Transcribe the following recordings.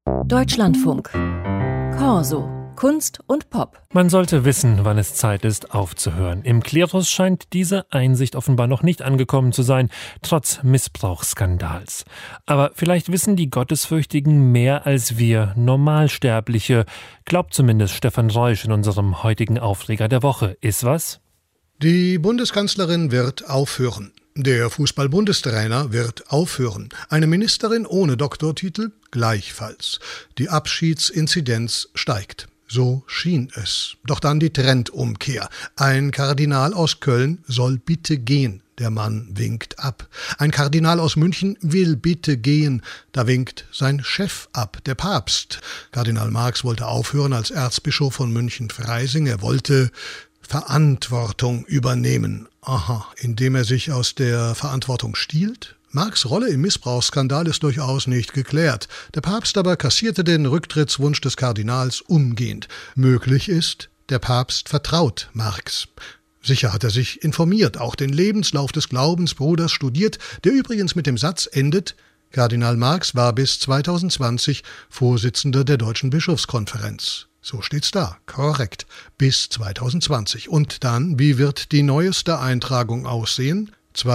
Deutschlandfunk. Corso. Kunst und Pop. Man sollte wissen, wann es Zeit ist, aufzuhören. Im Klerus scheint diese Einsicht offenbar noch nicht angekommen zu sein, trotz Missbrauchsskandals. Aber vielleicht wissen die Gottesfürchtigen mehr als wir Normalsterbliche, glaubt zumindest Stefan Reusch in unserem heutigen Aufreger der Woche. Ist was? Die Bundeskanzlerin wird aufhören. Der Fußball-Bundestrainer wird aufhören. Eine Ministerin ohne Doktortitel gleichfalls. Die Abschiedsinzidenz steigt. So schien es. Doch dann die Trendumkehr. Ein Kardinal aus Köln soll bitte gehen. Der Mann winkt ab. Ein Kardinal aus München will bitte gehen. Da winkt sein Chef ab, der Papst. Kardinal Marx wollte aufhören als Erzbischof von München-Freising. Er wollte Verantwortung übernehmen. Aha, indem er sich aus der Verantwortung stiehlt? Marx' Rolle im Missbrauchsskandal ist durchaus nicht geklärt. Der Papst aber kassierte den Rücktrittswunsch des Kardinals umgehend. Möglich ist, der Papst vertraut Marx. Sicher hat er sich informiert, auch den Lebenslauf des Glaubensbruders studiert, der übrigens mit dem Satz endet: Kardinal Marx war bis 2020 Vorsitzender der Deutschen Bischofskonferenz. So steht's da, korrekt, bis 2020. Und dann, wie wird die neueste Eintragung aussehen?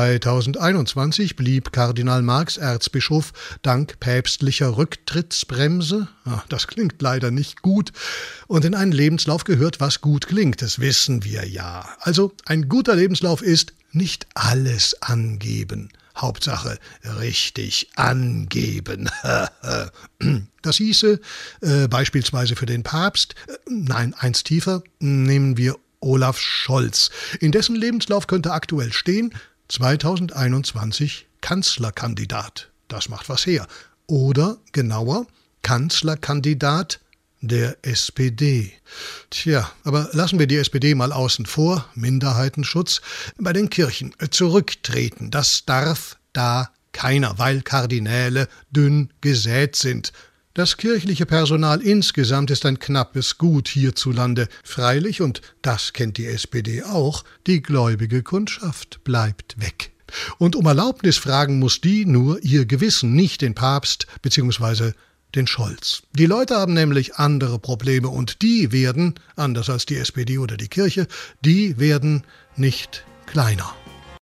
2021 blieb Kardinal Marx Erzbischof dank päpstlicher Rücktrittsbremse. Das klingt leider nicht gut. Und in einen Lebenslauf gehört, was gut klingt. Das wissen wir ja. Also ein guter Lebenslauf ist nicht alles angeben. Hauptsache richtig angeben. Das hieße beispielsweise für den Papst, nein, eins tiefer, nehmen wir Olaf Scholz. In dessen Lebenslauf könnte aktuell stehen: 2021 Kanzlerkandidat. Das macht was her. Oder genauer, Kanzlerkandidat der SPD. Tja, aber lassen wir die SPD mal außen vor. Minderheitenschutz. Bei den Kirchen zurücktreten. Das darf da keiner, weil Kardinäle dünn gesät sind. Das kirchliche Personal insgesamt ist ein knappes Gut hierzulande. Freilich, und das kennt die SPD auch, die gläubige Kundschaft bleibt weg. Und um Erlaubnis fragen muss die nur ihr Gewissen, nicht den Papst bzw. den Scholz. Die Leute haben nämlich andere Probleme und die werden, anders als die SPD oder die Kirche, die werden nicht kleiner.